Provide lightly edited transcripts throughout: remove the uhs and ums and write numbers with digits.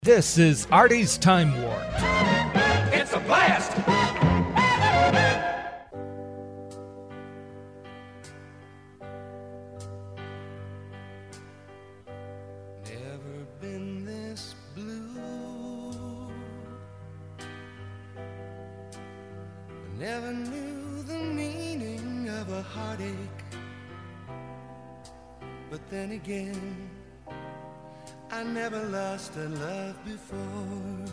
This is Artie's Time Warp. It's a blast! Never been this blue. I never knew the meaning of a heartache. But then again, I never lost a love before.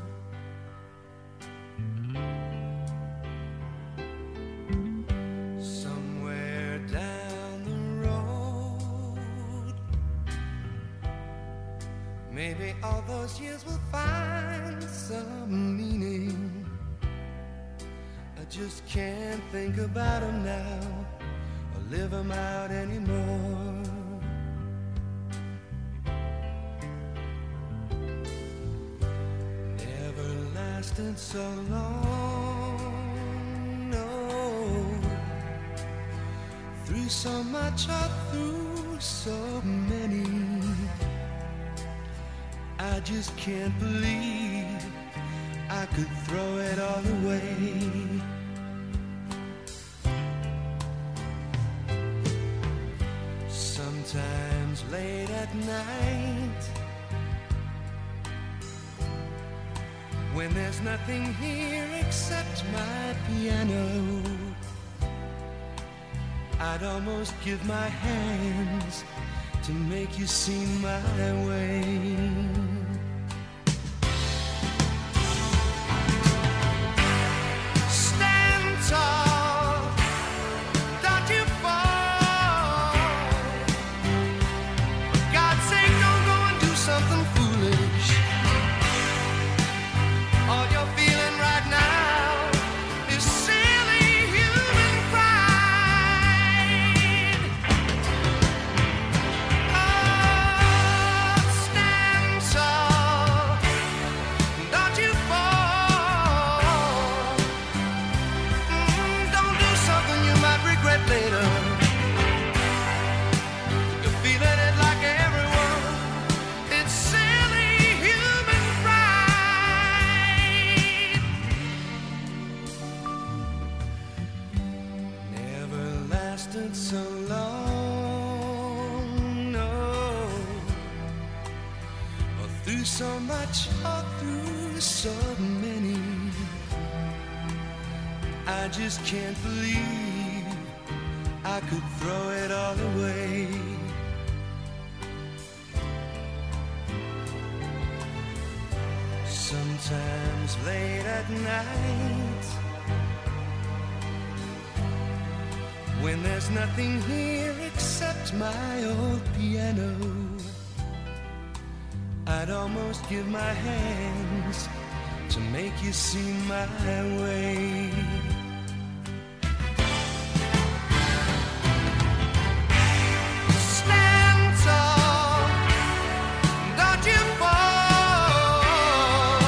Somewhere down the road, maybe all those years will find some meaning. I just can't think about them now or live them out anymore. Lasted so long, no. Through so much or through so many, I just can't believe I could throw it all away. Sometimes late at night, when there's nothing here except my piano, I'd almost give my hands to make you see my way. Stand tall, don't you fall. For God's sake, don't go and do something foolish. All you're feeling right now is silly human pride. Oh, stand tall, don't you fall. Don't do something you might regret later. You're feeling it like everyone. It's silly human pride. Never lasted so long, no. Or through so much, or through so many, I just can't believe I could throw it all away. Sometimes late at night, when there's nothing here except my old piano, I'd almost give my hands to make you see my way. Stand tall, don't you fall.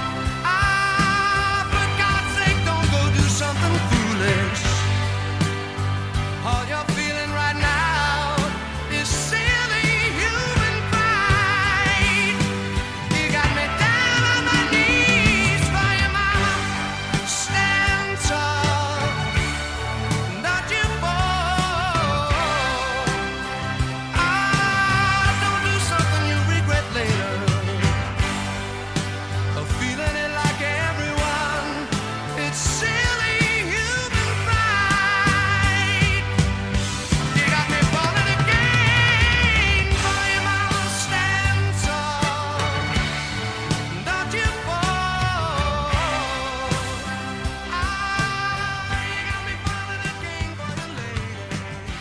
For God's sake, don't go do something foolish. All you're feeling right now is silly human pride. You got me down on my knees for your mama. Stand tall, don't you fall. Don't do something you regret later. Or feeling it like everyone. It's silly human pride. You got me falling again for your mama. Stand tall, don't you fall. You got me falling again for the lady.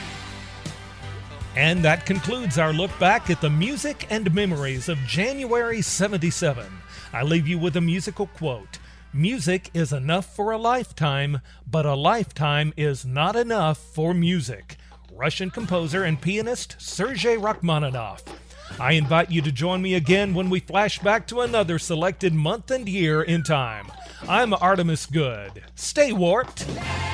And that concludes our look back at the music and memories of January '77. I leave you with a musical quote. Music is enough for a lifetime, but a lifetime is not enough for music. Russian composer and pianist Sergei Rachmaninoff. I invite you to join me again when we flash back to another selected month and year in time. I'm Artemis Good. Stay warped.